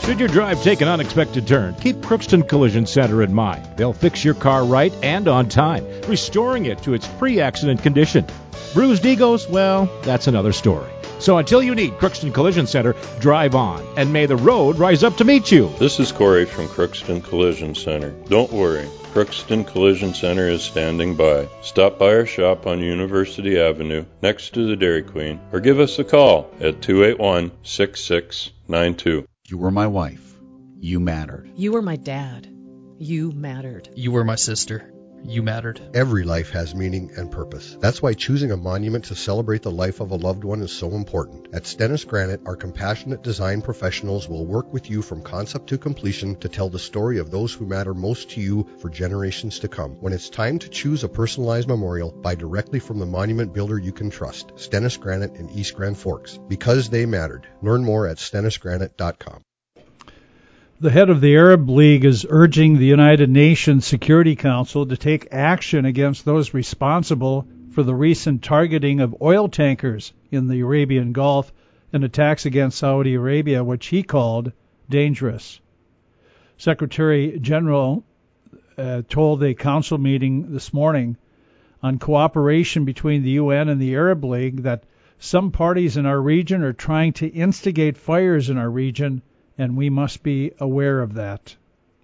Should your drive take an unexpected turn, keep Crookston Collision Center in mind. They'll fix your car right and on time, restoring it to its pre-accident condition. Bruised egos? Well, that's another story. So until you need Crookston Collision Center, drive on, and may the road rise up to meet you. This is Corey from Crookston Collision Center. Don't worry, Crookston Collision Center is standing by. Stop by our shop on University Avenue next to the Dairy Queen, or give us a call at 281-6692. You were my wife. You mattered. You were my dad. You mattered. You were my sister. You mattered. Every life has meaning and purpose. That's why choosing a monument to celebrate the life of a loved one is so important. At Stennis Granite, our compassionate design professionals will work with you from concept to completion to tell the story of those who matter most to you for generations to come. When it's time to choose a personalized memorial, buy directly from the monument builder you can trust, Stennis Granite in East Grand Forks. Because they mattered. Learn more at stennisgranite.com. The head of the Arab League is urging the United Nations Security Council to take action against those responsible for the recent targeting of oil tankers in the Arabian Gulf and attacks against Saudi Arabia, which he called dangerous. Secretary General told a council meeting this morning on cooperation between the UN and the Arab League that some parties in our region are trying to instigate fires in our region, and we must be aware of that.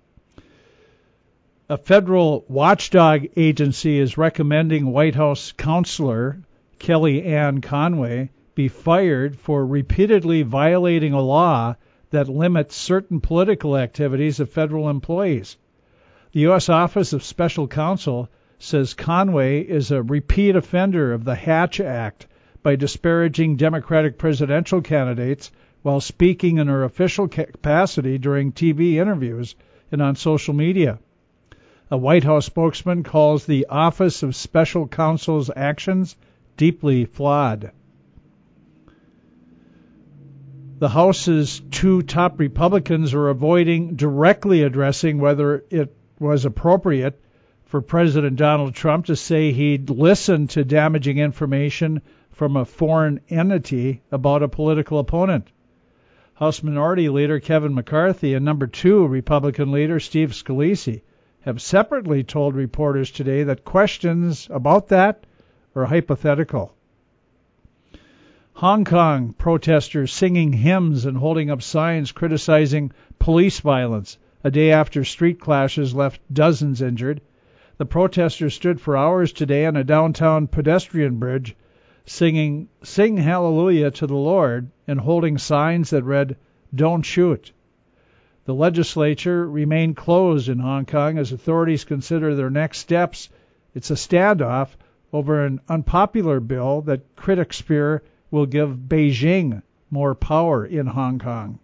A federal watchdog agency is recommending White House counselor Kellyanne Conway be fired for repeatedly violating a law that limits certain political activities of federal employees. The U.S. Office of Special Counsel says Conway is a repeat offender of the Hatch Act by disparaging Democratic presidential candidates while speaking in her official capacity during TV interviews and on social media. A White House spokesman calls the Office of Special Counsel's actions deeply flawed. The House's two top Republicans are avoiding directly addressing whether it was appropriate for President Donald Trump to say he'd listened to damaging information from a foreign entity about a political opponent. House Minority Leader Kevin McCarthy and number 2 Republican leader Steve Scalise have separately told reporters today that questions about that are hypothetical. Hong Kong protesters singing hymns and holding up signs criticizing police violence a day after street clashes left dozens injured. The protesters stood for hours today on a downtown pedestrian bridge singing "Sing Hallelujah to the Lord" and holding signs that read, "Don't shoot." The legislature remained closed in Hong Kong as authorities consider their next steps. It's a standoff over an unpopular bill that critics fear will give Beijing more power in Hong Kong.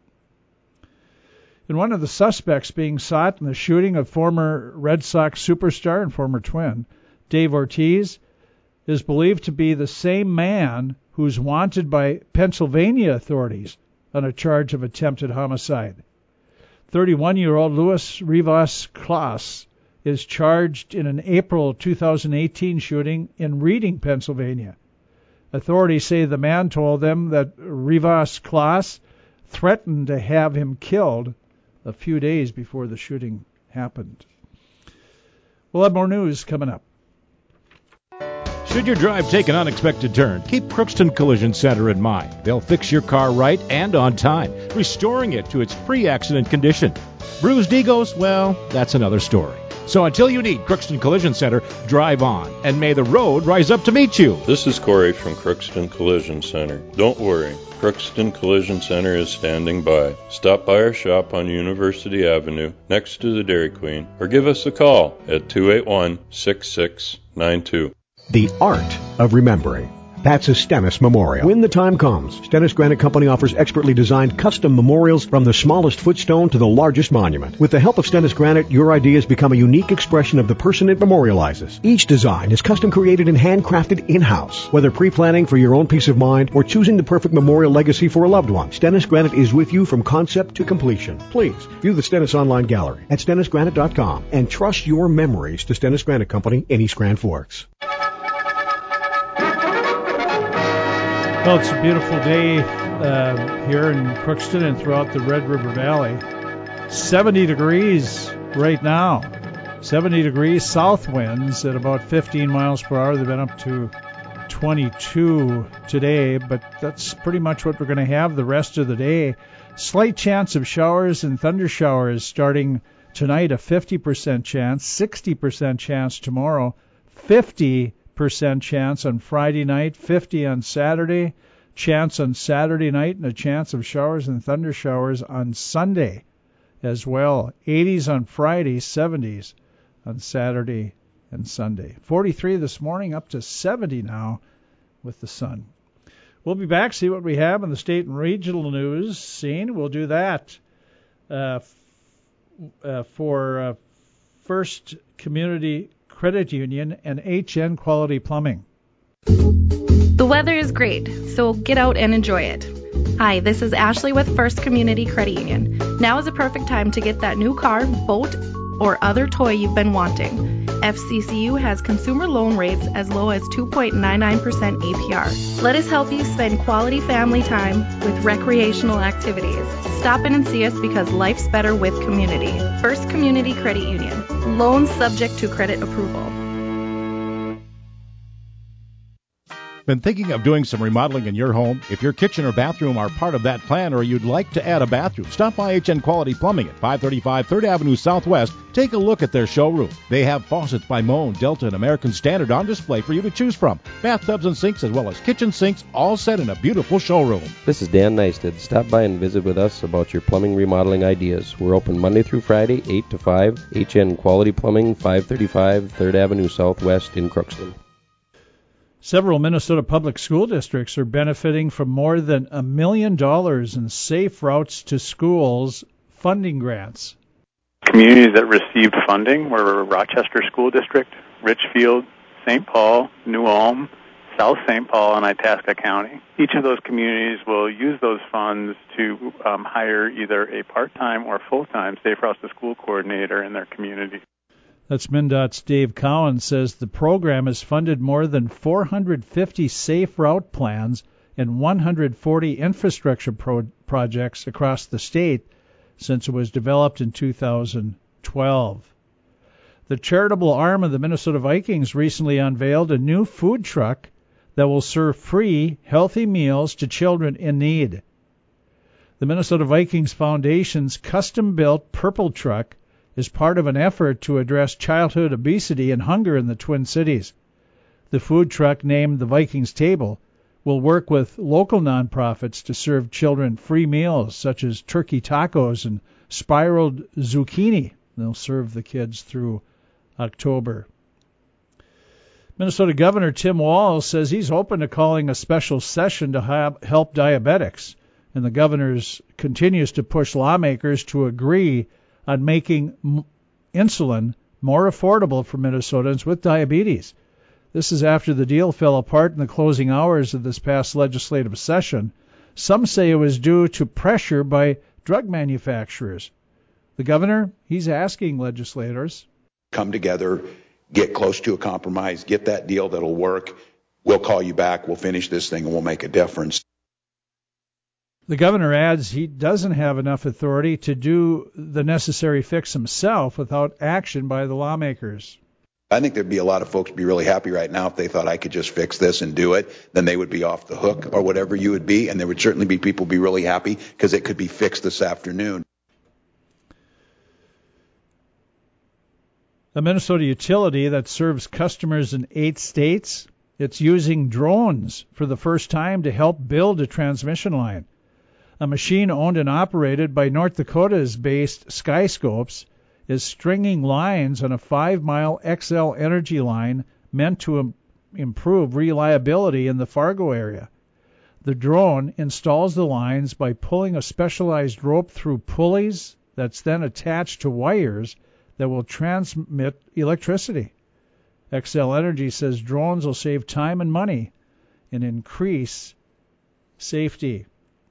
And one of the suspects being sought in the shooting of former Red Sox superstar and former Twin, Dave Ortiz, is believed to be the same man who's wanted by Pennsylvania authorities on a charge of attempted homicide. 31-year-old Luis Rivas Claus is charged in an April 2018 shooting in Reading, Pennsylvania. Authorities say the man told them that Rivas Claus threatened to have him killed a few days before the shooting happened. We'll have more news coming up. Should your drive take an unexpected turn, keep Crookston Collision Center in mind. They'll fix your car right and on time, restoring it to its pre-accident condition. Bruised egos? Well, that's another story. So until you need Crookston Collision Center, drive on, and may the road rise up to meet you. This is Corey from Crookston Collision Center. Don't worry, Crookston Collision Center is standing by. Stop by our shop on University Avenue next to the Dairy Queen, or give us a call at 281-6692. The art of remembering. That's a Stennis Memorial. When the time comes, Stennis Granite Company offers expertly designed custom memorials from the smallest footstone to the largest monument. With the help of Stennis Granite, your ideas become a unique expression of the person it memorializes. Each design is custom created and handcrafted in-house. Whether pre-planning for your own peace of mind or choosing the perfect memorial legacy for a loved one, Stennis Granite is with you from concept to completion. Please view the Stennis online gallery at stennisgranite.com and trust your memories to Stennis Granite Company in East Grand Forks. Well, it's a beautiful day here in Crookston and throughout the Red River Valley. 70 degrees right now. 70 degrees, south winds at about 15 miles per hour. They've been up to 22 today, but that's pretty much what we're going to have the rest of the day. Slight chance of showers and thunder showers starting tonight, a 50% chance, 60% chance tomorrow, 50% chance on Friday night, 50 on Saturday, chance on Saturday night, and a chance of showers and thunder showers on Sunday as well. 80s on Friday, 70s on Saturday and Sunday. 43 this morning, up to 70 now with the sun. We'll be back, see what we have in the state and regional news scene. We'll do that for First Community Credit Union and HN Quality Plumbing. The weather is great, so get out and enjoy it. Hi, this is Ashley with First Community Credit Union. Now is a perfect time to get that new car, boat, or other toy you've been wanting. FCCU has consumer loan rates as low as 2.99% APR. Let us help you spend quality family time with recreational activities. Stop in and see us because life's better with community. First Community Credit Union. Loans subject to credit approval. Been thinking of doing some remodeling in your home? If your kitchen or bathroom are part of that plan or you'd like to add a bathroom, stop by HN Quality Plumbing at 535 3rd Avenue Southwest. Take a look at their showroom. They have faucets by Moen, Delta, and American Standard on display for you to choose from. Bathtubs and sinks as well as kitchen sinks all set in a beautiful showroom. This is Dan Neisted. Stop by and visit with us about your plumbing remodeling ideas. We're open Monday through Friday, 8 to 5. HN Quality Plumbing, 535 3rd Avenue Southwest in Crookston. Several Minnesota public school districts are benefiting from more than $1 million in Safe Routes to Schools funding grants. Communities that received funding were Rochester School District, Richfield, St. Paul, New Ulm, South St. Paul, and Itasca County. Each of those communities will use those funds to hire either a part-time or full-time Safe Routes to School coordinator in their community. That's MnDOT's Dave Cowan says the program has funded more than 450 safe route plans and 140 infrastructure projects across the state since it was developed in 2012. The charitable arm of the Minnesota Vikings recently unveiled a new food truck that will serve free, healthy meals to children in need. The Minnesota Vikings Foundation's custom-built Purple Truck is part of an effort to address childhood obesity and hunger in the Twin Cities. The food truck, named the Vikings Table, will work with local nonprofits to serve children free meals such as turkey tacos and spiraled zucchini. They'll serve the kids through October. Minnesota Governor Tim Walz says he's open to calling a special session to help diabetics, and the governor continues to push lawmakers to agree on making insulin more affordable for Minnesotans with diabetes. This is after the deal fell apart in the closing hours of this past legislative session. Some say it was due to pressure by drug manufacturers. The governor, he's asking legislators, come together, get close to a compromise, get that deal that'll work. We'll call you back, we'll finish this thing, and we'll make a difference. The governor adds he doesn't have enough authority to do the necessary fix himself without action by the lawmakers. I think there'd be a lot of folks be really happy right now if they thought I could just fix this and do it. Then they would be off the hook or whatever you would be, and there would certainly be people be really happy because it could be fixed this afternoon. A Minnesota utility that serves customers in 8 states, it's using drones for the first time to help build a transmission line. A machine owned and operated by North Dakota's-based Skyscopes is stringing lines on a 5-mile XL Energy line meant to improve reliability in the Fargo area. The drone installs the lines by pulling a specialized rope through pulleys that's then attached to wires that will transmit electricity. XL Energy says drones will save time and money and increase safety.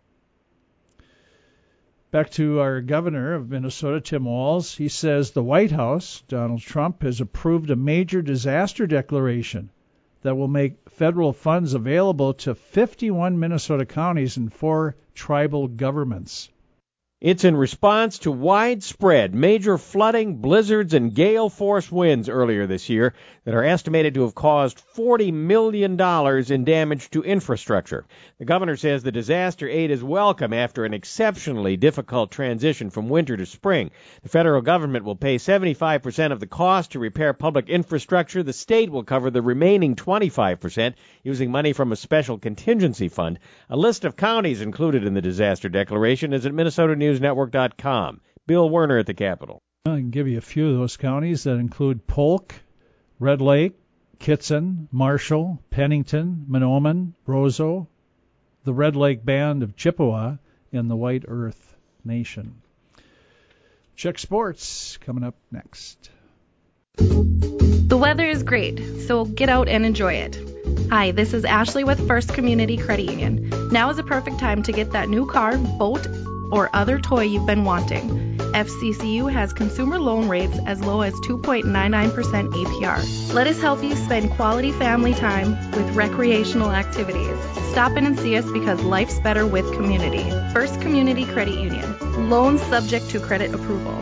Back to our governor of Minnesota, Tim Walz. He says the White House, Donald Trump, has approved a major disaster declaration that will make federal funds available to 51 Minnesota counties and 4 tribal governments. It's in response to widespread major flooding, blizzards, and gale force winds earlier this year that are estimated to have caused $40 million in damage to infrastructure. The governor says the disaster aid is welcome after an exceptionally difficult transition from winter to spring. The federal government will pay 75% of the cost to repair public infrastructure. The state will cover the remaining 25% using money from a special contingency fund. A list of counties included in the disaster declaration is at MinnesotaNewsNetwork.com. Bill Werner at the Capitol. I can give you a few of those counties that include Polk, Red Lake, Kitson, Marshall, Pennington, Mahnomen, Roseau, the Red Lake Band of Chippewa, and the White Earth Nation. Check sports coming up next. The weather is great, so get out and enjoy it. Hi, this is Ashley with First Community Credit Union. Now is a perfect time to get that new car, boat, or other toy you've been wanting. FCCU has consumer loan rates as low as 2.99% APR. Let us help you spend quality family time with recreational activities. Stop in and see us because life's better with community. First Community Credit Union. Loans subject to credit approval.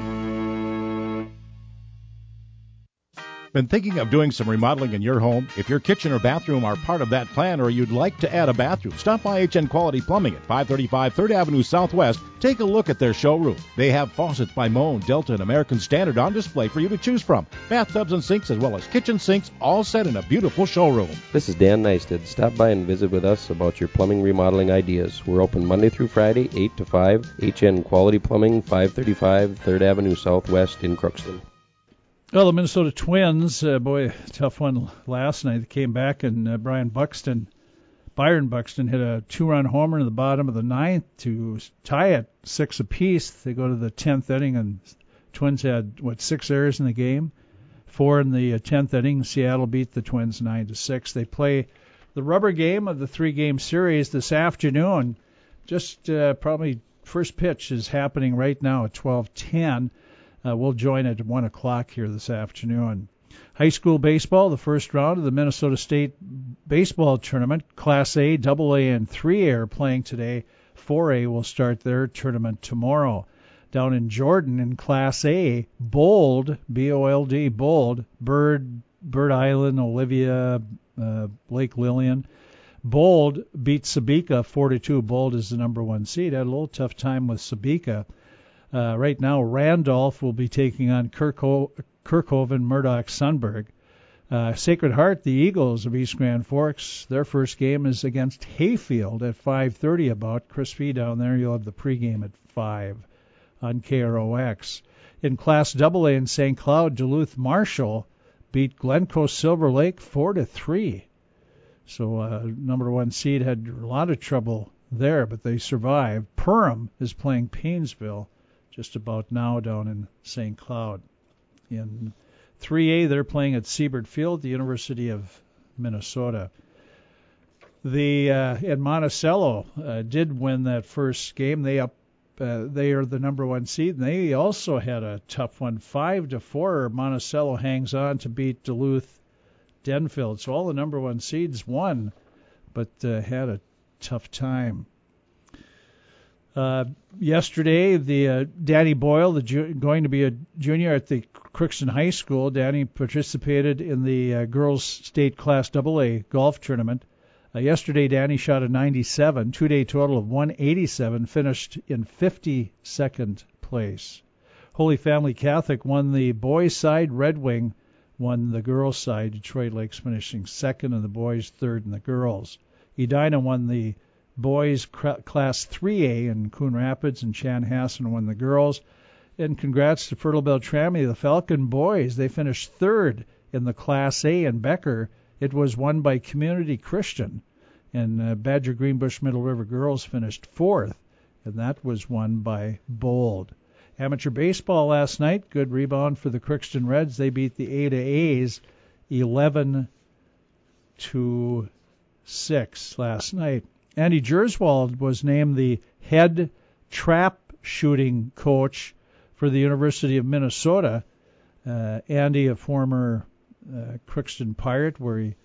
Been thinking of doing some remodeling in your home? If your kitchen or bathroom are part of that plan or you'd like to add a bathroom, stop by HN Quality Plumbing at 535 3rd Avenue Southwest. Take a look at their showroom. They have faucets by Moen, Delta, and American Standard on display for you to choose from. Bathtubs and sinks as well as kitchen sinks all set in a beautiful showroom. This is Dan Neisted. Stop by and visit with us about your plumbing remodeling ideas. We're open Monday through Friday, 8 to 5. HN Quality Plumbing, 535 3rd Avenue Southwest in Crookston. Well, the Minnesota Twins, tough one last night. They came back, and Byron Buxton hit a 2-run homer in the bottom of the 9th to tie it 6 apiece. They go to the 10th inning, and Twins had, 6 errors in the game? 4 in the 10th inning. Seattle beat the Twins 9-6. They play the rubber game of the 3-game series this afternoon. Just probably first pitch is happening right now at 12:10. We'll join at 1 o'clock here this afternoon. High school baseball, the first round of the Minnesota State Baseball Tournament. Class A, AA, and 3A are playing today. 4A will start their tournament tomorrow. Down in Jordan in Class A, Bold, B-O-L-D, Bold, Bird Island, Olivia, Lake Lillian. Bold beat Sebeka 4-2. Bold is the number 1 seed. Had a little tough time with Sebeka. Right now, Randolph will be taking on Kirkhoven, Murdoch, Sunberg. Sacred Heart, the Eagles of East Grand Forks, their first game is against Hayfield at 5:30 about. Chris Fee down there, you'll have the pregame at 5 on KROX. In Class AA in St. Cloud, Duluth Marshall beat Glencoe Silver Lake 4-3. So number 1 seed had a lot of trouble there, but they survived. Perham is playing Paynesville just about now down in St. Cloud. In 3A, they're playing at Siebert Field, the University of Minnesota. And Monticello did win that first game. They are the number 1 seed, and they also had a tough one, 5-4. Monticello hangs on to beat Duluth Denfield. So all the number 1 seeds won, but had a tough time. Yesterday, Danny Boyle, going to be a junior at the Crookston High School. Danny participated in the girls' state Class AA golf tournament. Yesterday, Danny shot a 97, 2-day total of 187, finished in 52nd place. Holy Family Catholic won the boys' side. Red Wing won the girls' side. Detroit Lakes finishing 2nd, and the boys 3rd in the girls. Edina won the boys Class 3A in Coon Rapids, and Chanhassen won the girls. And congrats to Fertile Beltrami, the Falcon boys. They finished 3rd in the Class A in Becker. It was won by Community Christian. And Badger Greenbush Middle River girls finished 4th, and that was won by Bold. Amateur baseball last night, good rebound for the Crookston Reds. They beat the Ada A's 11-6 last night. Andy Gerswald was named the head trap shooting coach for the University of Minnesota. Andy, a former Crookston Pirate, where he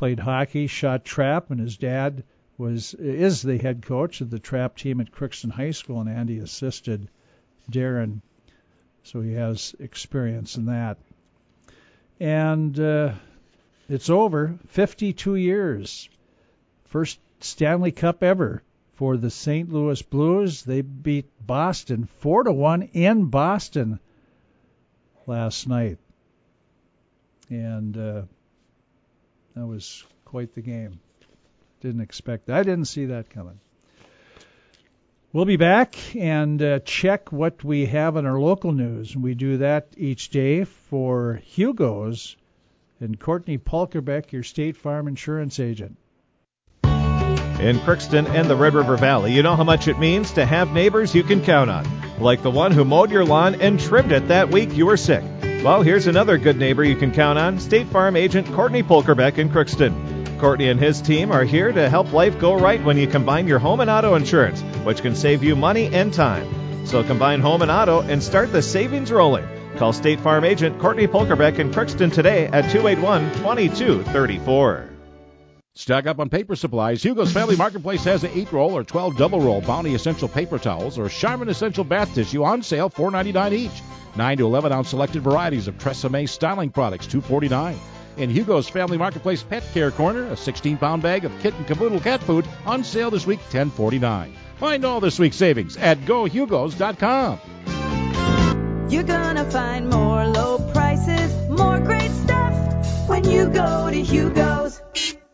played hockey, shot trap, and his dad is the head coach of the trap team at Crookston High School, and Andy assisted Darren, so he has experience in that. And it's over. 52 years. First Stanley Cup ever for the St. Louis Blues. They beat Boston 4-1 in Boston last night. And that was quite the game. Didn't expect that. I didn't see that coming. We'll be back and check what we have in our local news. We do that each day for Hugo's and Courtney Polkerbeck, your State Farm insurance agent. In Crookston and the Red River Valley, you know how much it means to have neighbors you can count on, like the one who mowed your lawn and trimmed it that week you were sick. Well, here's another good neighbor you can count on, State Farm agent Courtney Polkerbeck in Crookston. Courtney and his team are here to help life go right when you combine your home and auto insurance, which can save you money and time. So combine home and auto and start the savings rolling. Call State Farm agent Courtney Polkerbeck in Crookston today at 281-2234. Stock up on paper supplies. Hugo's Family Marketplace has an 8-roll or 12 double-roll Bounty Essential Paper Towels or Charmin Essential Bath Tissue on sale, $4.99 each. 9 to 11-ounce selected varieties of Tresemme styling products, $2.49. In Hugo's Family Marketplace Pet Care Corner, a 16-pound bag of kitten caboodle cat food on sale this week, $10.49. Find all this week's savings at GoHugos.com. You're gonna find more low prices, more great stuff when you go to Hugo's.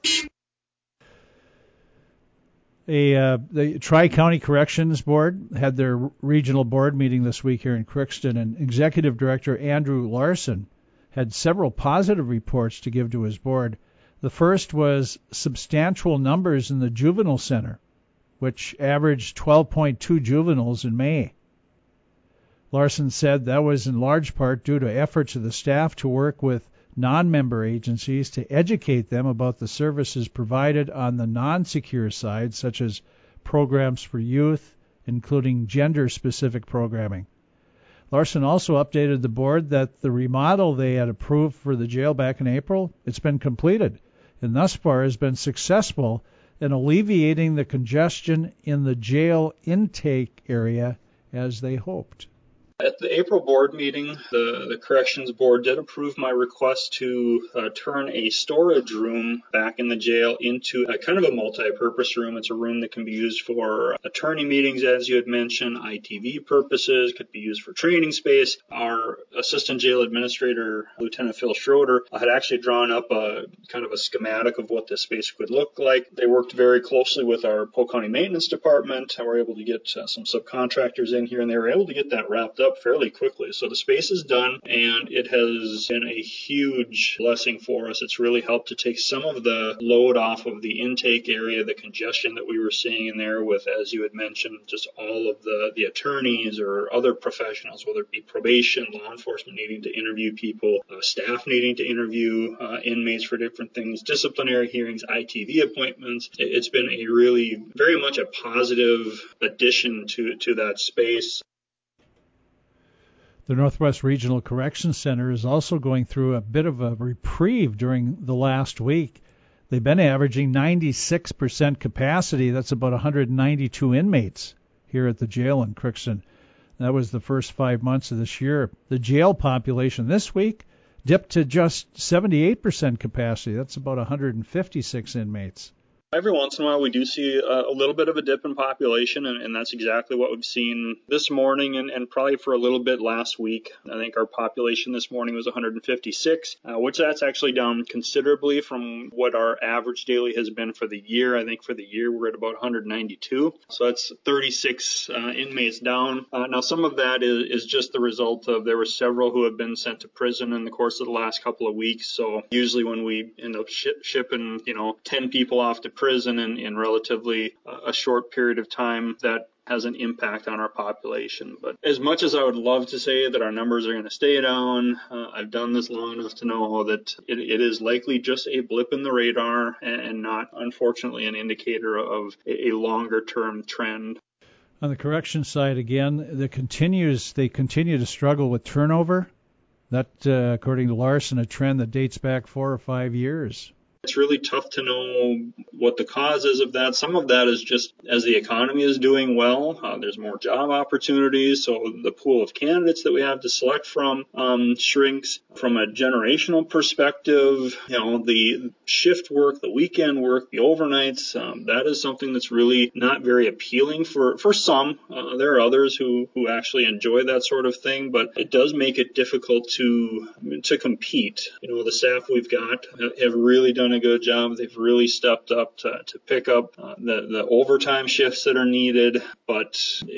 The Tri-County Corrections Board had their regional board meeting this week here in Crookston, and Executive Director Andrew Larson had several positive reports to give to his board. The first was substantial numbers in the juvenile center, which averaged 12.2 juveniles in May. Larson said that was in large part due to efforts of the staff to work with non-member agencies to educate them about the services provided on the non-secure side, such as programs for youth, including gender-specific programming. Larson also updated the board that the remodel they had approved for the jail back in April, it's been completed, and thus far has been successful in alleviating the congestion in the jail intake area as they hoped. At the April board meeting, the Corrections Board did approve my request to turn a storage room back in the jail into a kind of a multi-purpose room. It's a room that can be used for attorney meetings, as you had mentioned, ITV purposes, could be used for training space. Our Assistant Jail Administrator, Lieutenant Phil Schroeder, had actually drawn up a kind of a schematic of what this space would look like. They worked very closely with our Polk County Maintenance Department. We were able to get some subcontractors in here, and they were able to get that wrapped up fairly quickly. So the space is done, and it has been a huge blessing for us. It's really helped to take some of the load off of the intake area, the congestion that we were seeing in there with, as you had mentioned, just all of the attorneys or other professionals, whether it be probation, law enforcement needing to interview people, staff needing to interview inmates for different things, disciplinary hearings, ITV appointments. It's been a really very much a positive addition to that space. The Northwest Regional Corrections Center is also going through a bit of a reprieve during the last week. They've been averaging 96% capacity. That's about 192 inmates here at the jail in Crookston. That was the first 5 months of this year. The jail population this week dipped to just 78% capacity. That's about 156 inmates. Every once in a while, we do see a little bit of a dip in population, and that's exactly what we've seen this morning and probably for a little bit last week. I think our population this morning was 156, which that's actually down considerably from what our average daily has been for the year. I think for the year, we're at about 192. So that's 36 inmates down. Now, some of that is just the result of there were several who have been sent to prison in the course of the last couple of weeks. So usually when we end up shipping, 10 people off to prison in relatively a short period of time, that has an impact on our population. But as much as I would love to say that our numbers are going to stay down, I've done this long enough to know that it is likely just a blip in the radar and not, unfortunately, an indicator of a longer-term trend. On the correction side, again, they continue to struggle with turnover. That, according to Larson, a trend that dates back 4 or 5 years. It's really tough to know what the cause is of that. Some of that is just as the economy is doing well, there's more job opportunities, so the pool of candidates that we have to select from shrinks. From a generational perspective, the shift work, the weekend work, the overnights, that is something that's really not very appealing for some. There are others who actually enjoy that sort of thing, but it does make it difficult to compete. The staff we've got have really done a good job. They've really stepped up to pick up the overtime shifts that are needed, but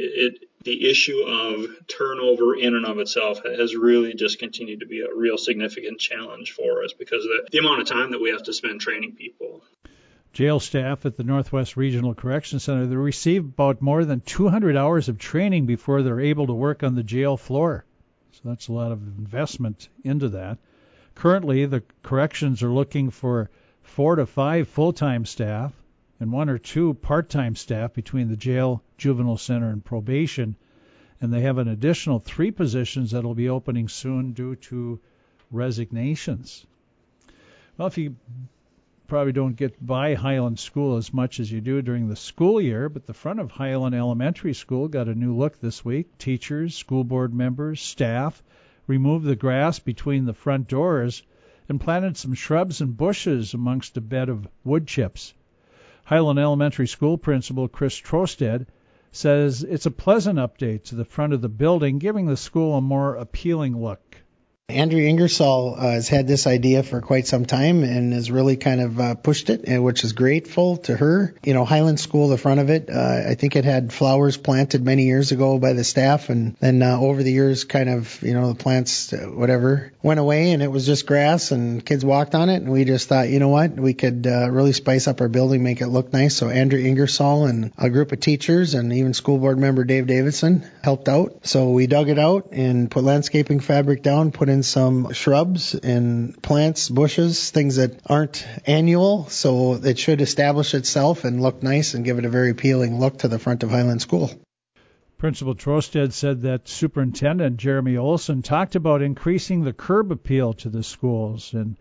the issue of turnover in and of itself has really just continued to be a real significant challenge for us because of the amount of time that we have to spend training people. Jail staff at the Northwest Regional Correction Center, they receive about more than 200 hours of training before they're able to work on the jail floor. So that's a lot of investment into that. Currently, the corrections are looking for 4 to 5 full-time staff and 1 or 2 part-time staff between the jail, juvenile center, and probation. And they have an additional 3 positions that will be opening soon due to resignations. Well, if you probably don't get by Highland School as much as you do during the school year, but the front of Highland Elementary School got a new look this week. Teachers, school board members, staff removed the grass between the front doors and planted some shrubs and bushes amongst a bed of wood chips. Highland Elementary School Principal Chris Trosted says it's a pleasant update to the front of the building, giving the school a more appealing look. Andrea Ingersoll has had this idea for quite some time and has really kind of pushed it, which is grateful to her. Highland School, the front of it, I think it had flowers planted many years ago by the staff, and then over the years kind of, the plants, went away, and it was just grass, and kids walked on it, and we just thought, we could really spice up our building, make it look nice. So Andrea Ingersoll and a group of teachers and even school board member Dave Davidson helped out. So we dug it out and put landscaping fabric down, put in some shrubs and plants, bushes, things that aren't annual, so it should establish itself and look nice and give it a very appealing look to the front of Highland School. Principal Trosted said that Superintendent Jeremy Olson talked about increasing the curb appeal to the schools, and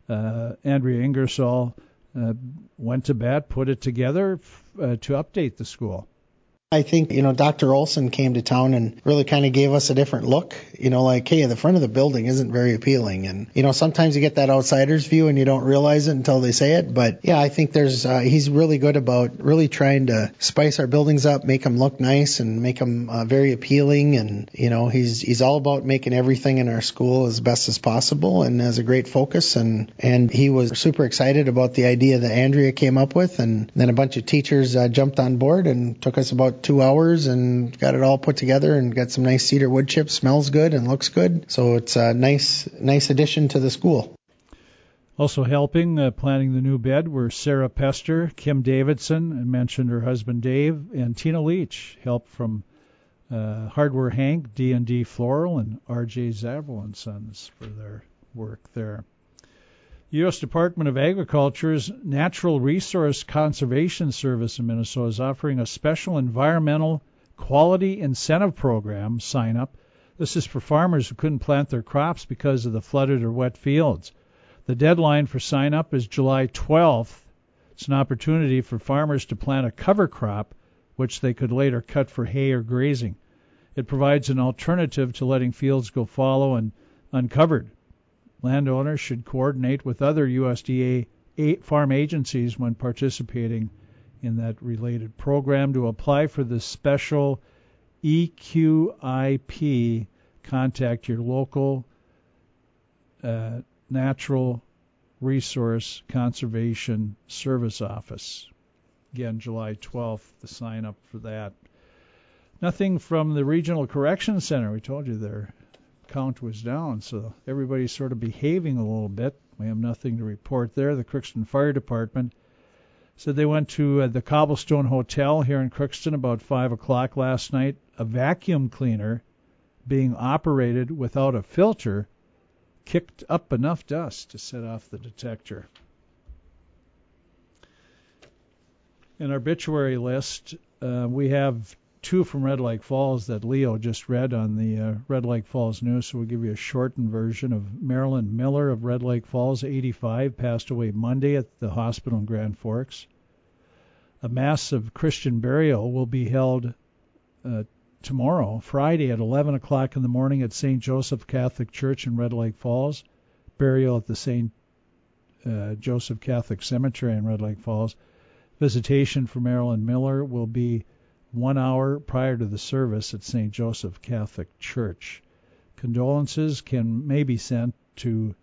Andrea Ingersoll went to bat, put it together to update the school. I think, Dr. Olson came to town and really kind of gave us a different look, hey, the front of the building isn't very appealing. And, sometimes you get that outsider's view and you don't realize it until they say it. But, yeah, I think he's really good about really trying to spice our buildings up, make them look nice and make them very appealing. And, he's all about making everything in our school as best as possible and has a great focus. And he was super excited about the idea that Andrea came up with. And then a bunch of teachers jumped on board and took us about 2 hours and got it all put together and got some nice cedar wood chips. Smells good and looks good. So it's a nice addition to the school. Also helping planning the new bed were Sarah Pester, Kim Davidson, I mentioned her husband Dave, and Tina Leach. Help from Hardware Hank, D&D Floral, and R.J. Zavel and Sons for their work there. U.S. Department of Agriculture's Natural Resource Conservation Service in Minnesota is offering a special environmental quality incentive program sign-up. This is for farmers who couldn't plant their crops because of the flooded or wet fields. The deadline for sign-up is July 12th. It's an opportunity for farmers to plant a cover crop, which they could later cut for hay or grazing. It provides an alternative to letting fields go fallow and uncovered. Landowners should coordinate with other USDA farm agencies when participating in that related program. To apply for the special EQIP, contact your local Natural Resource Conservation Service office. Again, July 12th, to sign up for that. Nothing from the Regional Correction Center. We told you their count was down, so everybody's sort of behaving a little bit. We have nothing to report there. The Crookston Fire Department said they went to the Cobblestone Hotel here in Crookston about 5 o'clock last night. A vacuum cleaner being operated without a filter kicked up enough dust to set off the detector. In our obituary list, we have two from Red Lake Falls that Leo just read on the Red Lake Falls News, so we'll give you a shortened version of Marilyn Miller of Red Lake Falls, 85, passed away Monday at the hospital in Grand Forks. A mass of Christian burial will be held tomorrow, Friday, at 11 o'clock in the morning at St. Joseph Catholic Church in Red Lake Falls. Burial at the St. Joseph Catholic Cemetery in Red Lake Falls. Visitation for Marilyn Miller will be 1 hour prior to the service at St. Joseph Catholic Church. Condolences may be sent to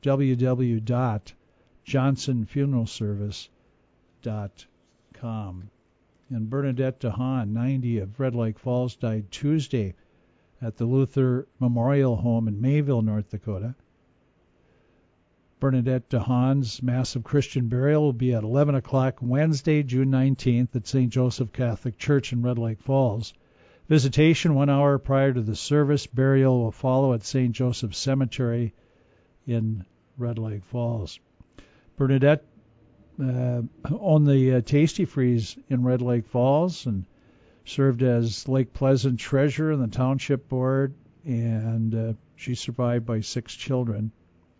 www.johnsonfuneralservice.com. And Bernadette DeHaan, 90, of Red Lake Falls, died Tuesday at the Luther Memorial Home in Mayville, North Dakota. Bernadette DeHaan's massive Christian burial will be at 11 o'clock Wednesday, June 19th at St. Joseph Catholic Church in Red Lake Falls. Visitation 1 hour prior to the service. Burial will follow at St. Joseph Cemetery in Red Lake Falls. Bernadette owned the Tasty Freeze in Red Lake Falls and served as Lake Pleasant treasurer in the township board, and she's survived by 6 children,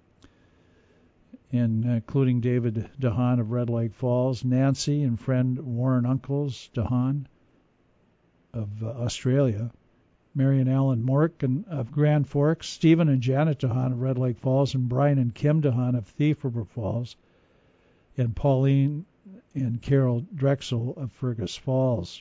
including David DeHaan of Red Lake Falls, Nancy and friend Warren Uncles DeHaan of Australia, Marion Allen Mork of Grand Forks, Stephen and Janet DeHaan of Red Lake Falls, and Brian and Kim DeHaan of Thief River Falls, and Pauline and Carol Drexel of Fergus Falls.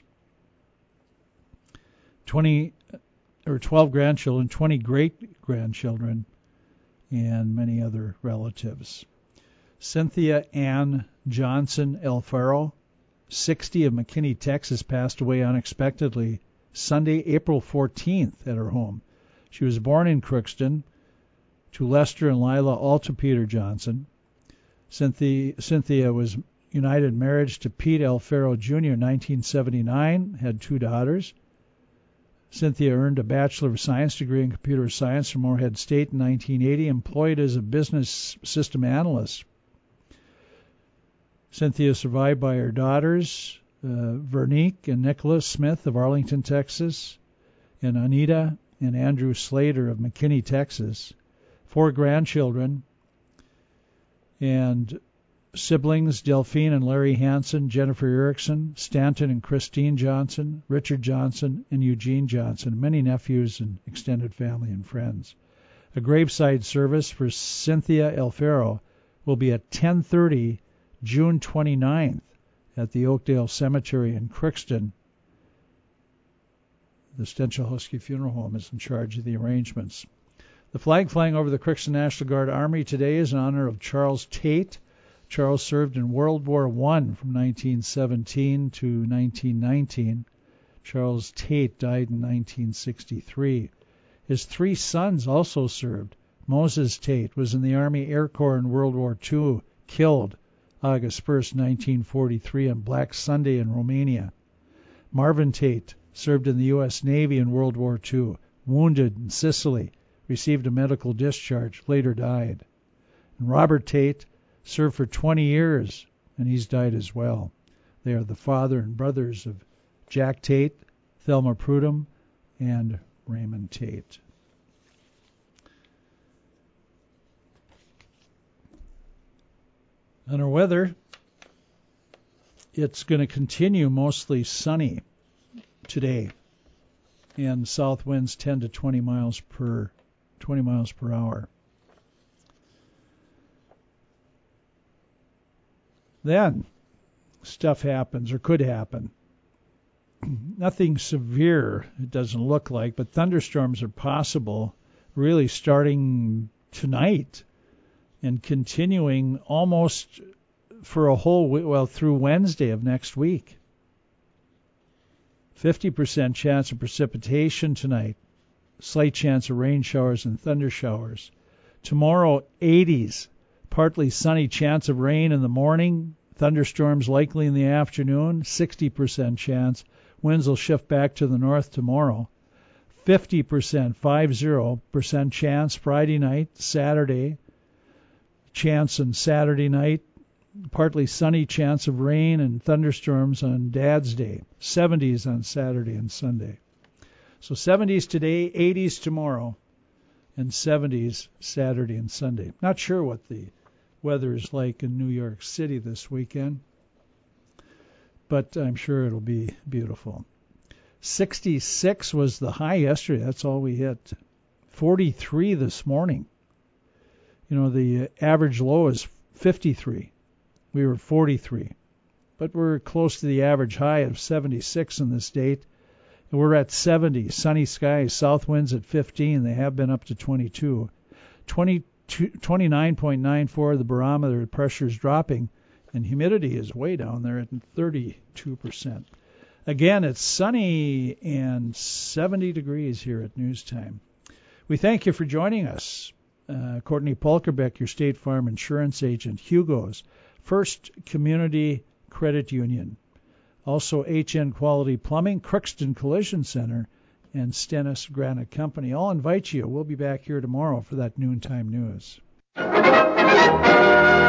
12 grandchildren, 20 great-grandchildren, and many other relatives. Cynthia Ann Johnson Alfaro, 60, of McKinney, Texas, passed away unexpectedly Sunday, April 14th at her home. She was born in Crookston to Lester and Lila Altapeter Johnson. Cynthia was united in marriage to Pete Alfaro Jr. in 1979, had 2 daughters. Cynthia earned a Bachelor of Science degree in Computer Science from Moorhead State in 1980, employed as a business system analyst. Cynthia is survived by her daughters, Veronique and Nicholas Smith of Arlington, Texas, and Anita and Andrew Slater of McKinney, Texas. 4 grandchildren and siblings, Delphine and Larry Hansen, Jennifer Erickson, Stanton and Christine Johnson, Richard Johnson, and Eugene Johnson, many nephews and extended family and friends. A graveside service for Cynthia Alfaro will be at 10:30 June 29th at the Oakdale Cemetery in Crookston. The Stenchel Husky Funeral Home is in charge of the arrangements. The flag flying over the Crookston National Guard Army today is in honor of Charles Tate. Charles served in World War I from 1917 to 1919. Charles Tate died in 1963. His 3 sons also served. Moses Tate was in the Army Air Corps in World War II, killed August 1st, 1943 on Black Sunday in Romania. Marvin Tate served in the U.S. Navy in World War II, wounded in Sicily, received a medical discharge, later died. And Robert Tate served for 20 years, and he's died as well. They are the father and brothers of Jack Tate, Thelma Prudhomme, and Raymond Tate. On our weather, it's going to continue mostly sunny today, and south winds 10 to 20 miles per hour. Then stuff happens, or could happen. Nothing severe, it doesn't look like, but thunderstorms are possible, really starting tonight and continuing almost for a whole week, well, through Wednesday of next week. 50% chance of precipitation tonight. Slight chance of rain showers and thunder showers. Tomorrow, 80s. Partly sunny, chance of rain in the morning. Thunderstorms likely in the afternoon. 60% chance. Winds will shift back to the north tomorrow. 50% chance Friday night, Saturday. Chance on Saturday night. Partly sunny, chance of rain and thunderstorms on Dad's Day. 70s on Saturday and Sunday. So 70s today, 80s tomorrow, and 70s Saturday and Sunday. Not sure what the weather is like in New York City this weekend, but I'm sure it'll be beautiful. 66 was the high yesterday. That's all we hit. 43 this morning. You know, the average low is 53. We were 43. But we're close to the average high of 76 in this date. And we're at 70. Sunny skies, south winds at 15. They have been up to 22. 29.94, the barometer pressure is dropping, and humidity is way down there at 32%. Again, it's sunny and 70 degrees here at news time. We thank you for joining us. Courtney Polkerbeck, your State Farm insurance agent. Hugo's, First Community Credit Union. Also HN Quality Plumbing, Crookston Collision Center, and Stennis Granite Company. I'll invite you. We'll be back here tomorrow for that noontime news.